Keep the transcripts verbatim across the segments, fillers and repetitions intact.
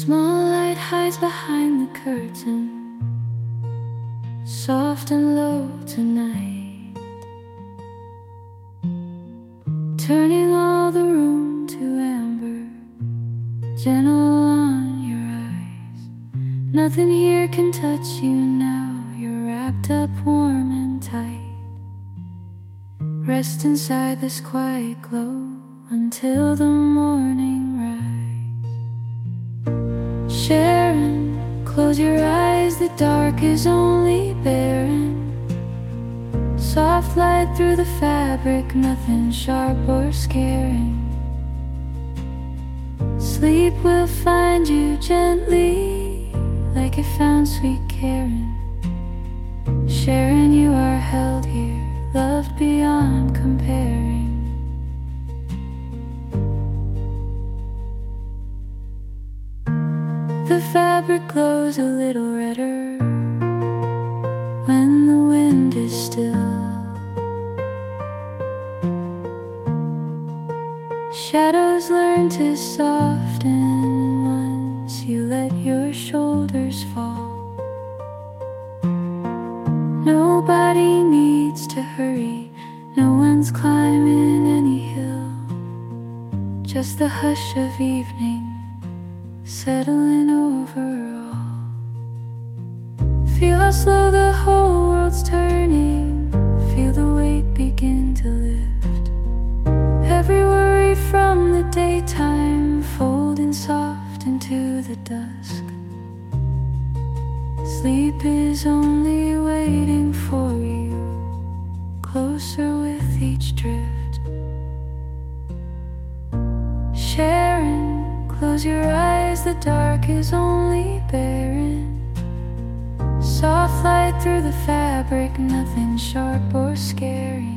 small light hides behind the curtain, soft and low tonight, turning all the room to amber, gentle on your eyes. Nothing here can touch you now, you're wrapped up warm and tight. Rest inside this quiet glow until the morning rise. Sharon, close your eyes, the dark is only barren. Soft light through the fabric, nothing sharp or scaring. Sleep will find you gently, like it found sweet Karen. Sharon, you are held here, loved beyond comparing. The fabric glows a little redder when the wind is still. Shadows learn to soften once you let your shoulders fall. Nobody needs to hurry, no one's climbing any hill. Just the hush of evening settling over all. Feel how slow the whole world's turning, feel the weight begin to lift. Every worry from the daytime folding soft into the dusk. Sleep is only waiting for you, closer with each drift. Sharon, close your eyes, the dark is only barren. Soft light through the fabric, nothing sharp or scaring.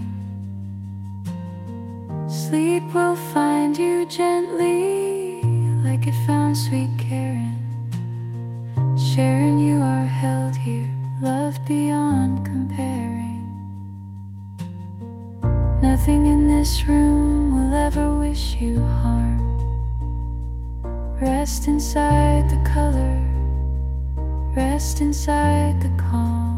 Sleep will find you gently, like it found sweet Karen. Sharon, you are held here, loved beyond comparing. Nothing in this room will ever wish you harm. Rest inside the color, rest inside the calm.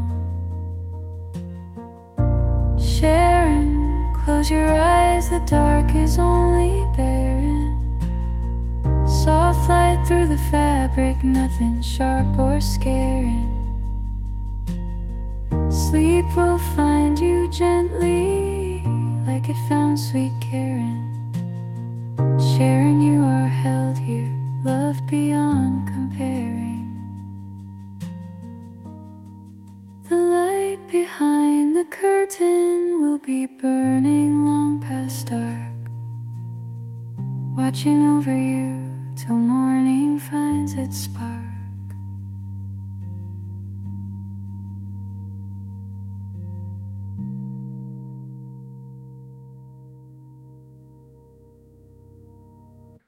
Sharon, close your eyes, the dark is only barren. Soft light through the fabric, nothing sharp or scaring. Sleep will find you gently, like it found sweet Karen. Sharon, you are held here, loved beyond comparing. The light behind the curtain will be burning long past dark, watching over you